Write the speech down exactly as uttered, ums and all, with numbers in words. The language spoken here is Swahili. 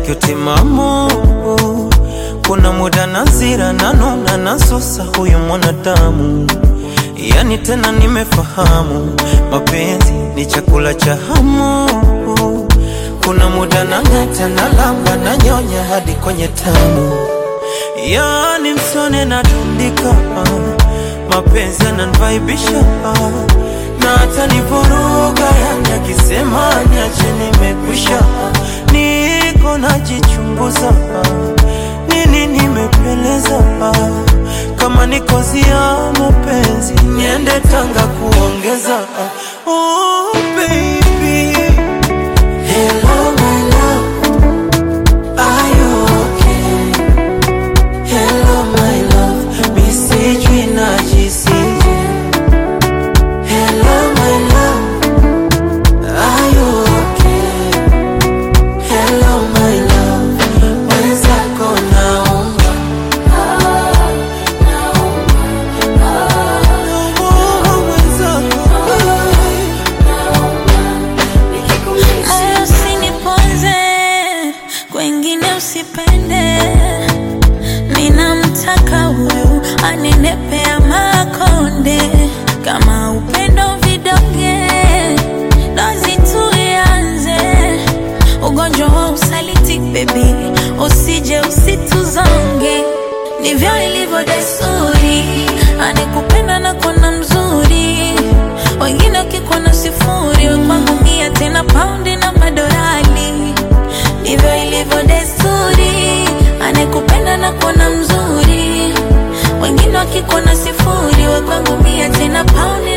yake utimamu. Kuna muda nazira nanuna nasusa huyu mwanadamu. Yani tena nimefahamu mapenzi ni chakula cha hamu. Kuna muda nang'ata na lamba na nyonya hadi kwenye tamu. Yani msone na tundika, mapenzi yananivaibisha na hata nivuruga. Yani akisema niache nimekwisha. Niko najichunguza, nini nimepeleza. Kama nikozi ya mapenzi niende Tanga kuongeza. Oh baby, hello my love, are you okay? Hello my love, misijui najisije. Hello my love, are you okay? Hello my love, wenzako naomba. Moyo usiniponze, kwengine usipende. Ninamtaka huyu anenepea makonde. Kama upendo vidonge, dozi tuianze. Ugonjwa wa usaliti baby, usije usituzonge. Ndivyo ilivyo desturi, anekupenda na kona mzuri. Wengine ukikuona sifuri, we kwangu mia tena paundi na madorali. Ndivyo ilivyo desturi, anekupenda na kona mzuri. Wengine ukikuona sifuri, we kwangu mia tena paundi